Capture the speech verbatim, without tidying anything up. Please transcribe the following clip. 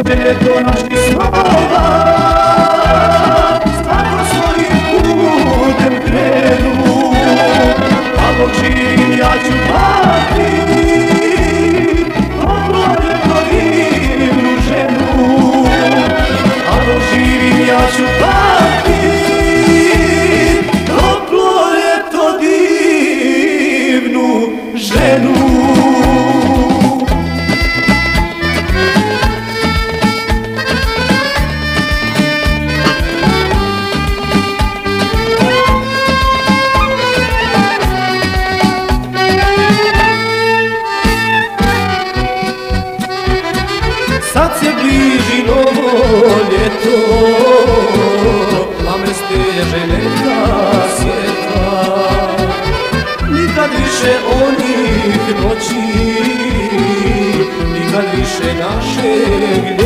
do naših snova, svako svojim putem krenu, a dok živim ja ću pati, toplo ljeto divnu ženu, a dok živim ja ću pati, toplo ljeto divnu ženu. Sad se bliži novo ljeto, a me steže neka sjetva. Nikad više onih noći, nikad više našeg